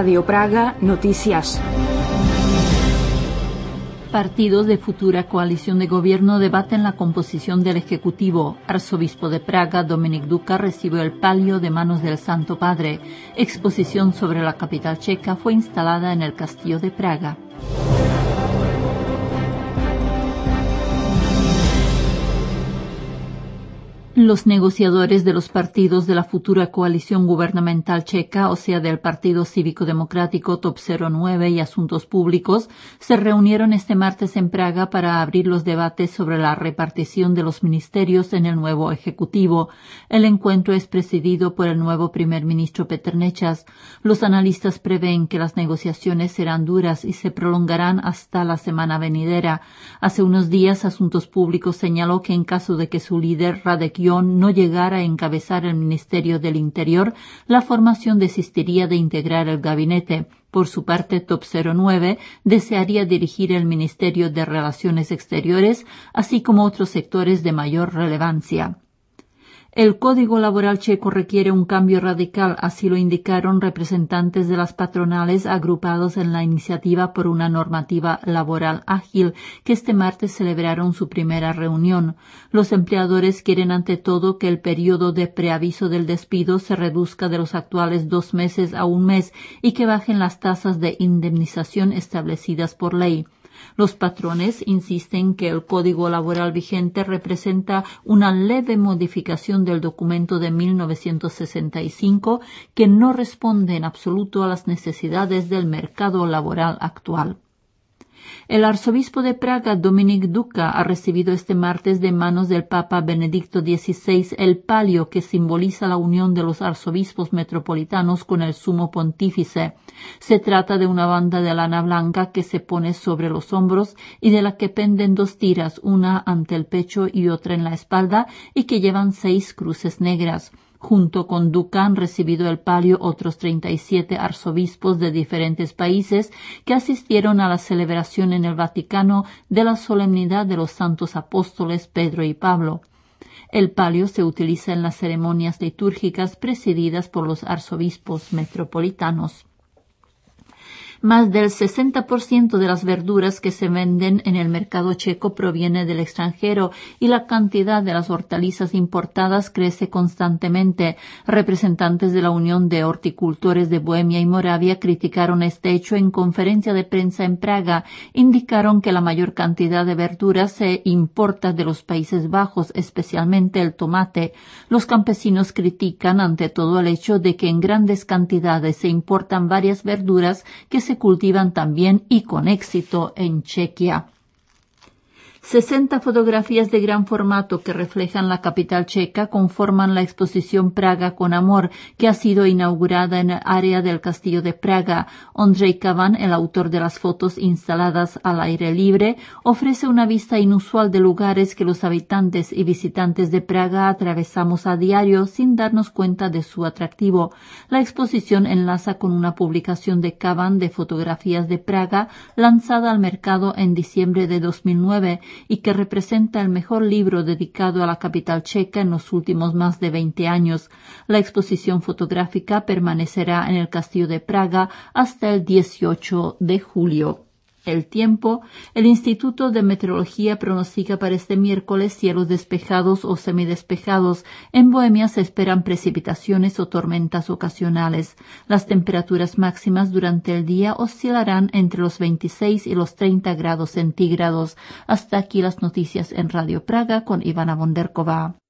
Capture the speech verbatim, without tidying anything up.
Radio Praga Noticias. Partidos de futura coalición de gobierno debaten la composición del Ejecutivo. Arzobispo de Praga, Dominik Duka, recibió el palio de manos del Santo Padre. Exposición sobre la capital checa fue instalada en el Castillo de Praga. Los negociadores de los partidos de la futura coalición gubernamental checa, o sea, del Partido Cívico Democrático, Top cero nueve y Asuntos Públicos, se reunieron este martes en Praga para abrir los debates sobre la repartición de los ministerios en el nuevo Ejecutivo. El encuentro es presidido por el nuevo primer ministro Petr Nečas. Los analistas prevén que las negociaciones serán duras y se prolongarán hasta la semana venidera. Hace unos días, Asuntos Públicos señaló que en caso de que su líder, Radek no llegara a encabezar el Ministerio del Interior, la formación desistiría de integrar el gabinete. Por su parte, Top cero nueve desearía dirigir el Ministerio de Relaciones Exteriores, así como otros sectores de mayor relevancia. El Código Laboral checo requiere un cambio radical, así lo indicaron representantes de las patronales agrupados en la iniciativa por una normativa laboral ágil, que este martes celebraron su primera reunión. Los empleadores quieren ante todo que el periodo de preaviso del despido se reduzca de los actuales dos meses a un mes y que bajen las tasas de indemnización establecidas por ley. Los patrones insisten que el Código Laboral vigente representa una leve modificación del documento de mil novecientos sesenta y cinco que no responde en absoluto a las necesidades del mercado laboral actual. El arzobispo de Praga, Dominik Duka, ha recibido este martes de manos del Papa Benedicto dieciséis el palio que simboliza la unión de los arzobispos metropolitanos con el sumo pontífice. Se trata de una banda de lana blanca que se pone sobre los hombros y de la que penden dos tiras, una ante el pecho y otra en la espalda, y que llevan seis cruces negras. Junto con Duka han recibido el palio otros treinta y siete arzobispos de diferentes países que asistieron a la celebración en el Vaticano de la solemnidad de los santos apóstoles Pedro y Pablo. El palio se utiliza en las ceremonias litúrgicas presididas por los arzobispos metropolitanos. Más del sesenta por ciento de las verduras que se venden en el mercado checo proviene del extranjero y la cantidad de las hortalizas importadas crece constantemente. Representantes de la Unión de Horticultores de Bohemia y Moravia criticaron este hecho en conferencia de prensa en Praga. Indicaron que la mayor cantidad de verduras se importa de los Países Bajos, especialmente el tomate. Los campesinos critican ante todo el hecho de que en grandes cantidades se importan varias verduras que se se cultivan también y con éxito en Chequia. sesenta fotografías de gran formato que reflejan la capital checa conforman la exposición Praga con Amor, que ha sido inaugurada en el área del Castillo de Praga. Ondřej Kavan, el autor de las fotos instaladas al aire libre, ofrece una vista inusual de lugares que los habitantes y visitantes de Praga atravesamos a diario sin darnos cuenta de su atractivo. La exposición enlaza con una publicación de Kavan de fotografías de Praga lanzada al mercado en diciembre de dos mil nueve, y que representa el mejor libro dedicado a la capital checa en los últimos más de veinte años. La exposición fotográfica permanecerá en el Castillo de Praga hasta el dieciocho de julio. El tiempo. El Instituto de Meteorología pronostica para este miércoles cielos despejados o semidespejados. En Bohemia se esperan precipitaciones o tormentas ocasionales. Las temperaturas máximas durante el día oscilarán entre los veintiséis y los treinta grados centígrados. Hasta aquí las noticias en Radio Praga con Ivana Bonderková.